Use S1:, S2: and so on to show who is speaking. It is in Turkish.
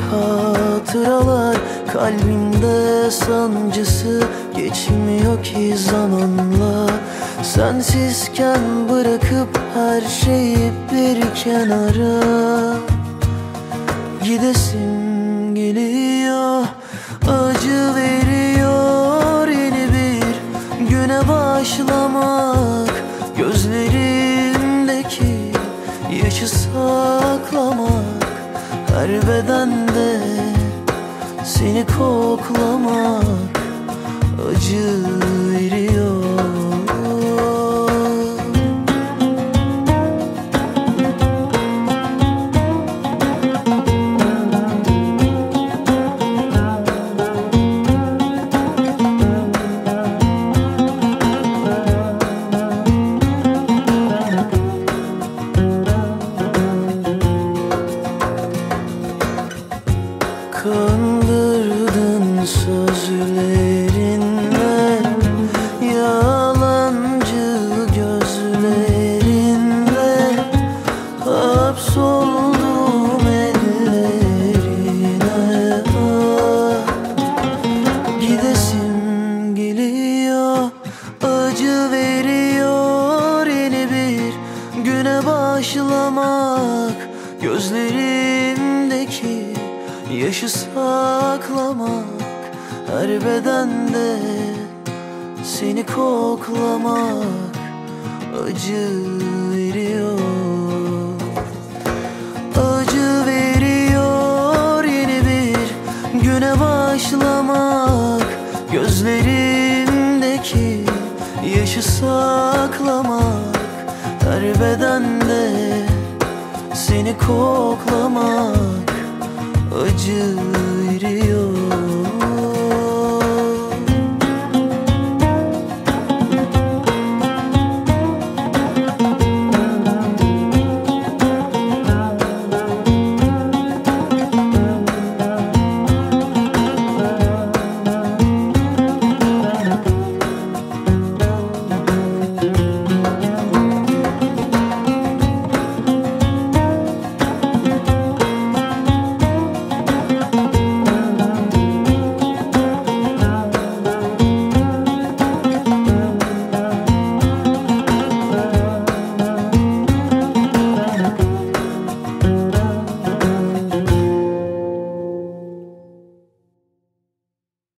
S1: hatıralar kalbimde sancısı, geçmiyor ki zamanla. Sensizken bırakıp her şeyi bir kenara, gidesim geliyor. Acı veriyor yeni bir güne başlamak, gözlerimdeki yaşı saklamak, her bedende seni koklamak acı veriyor. Kandırdın sözlerinle, yalancı gözlerinle, hapsoldum ellerine. Gidesim geliyor, acı veriyor yeni bir güne başlamak, gözlerimdeki yaşı saklamak, her bedende seni koklamak acı veriyor. Acı veriyor yeni bir güne başlamak, gözlerimdeki yaşı saklamak, her bedende seni koklamak acı veriyor.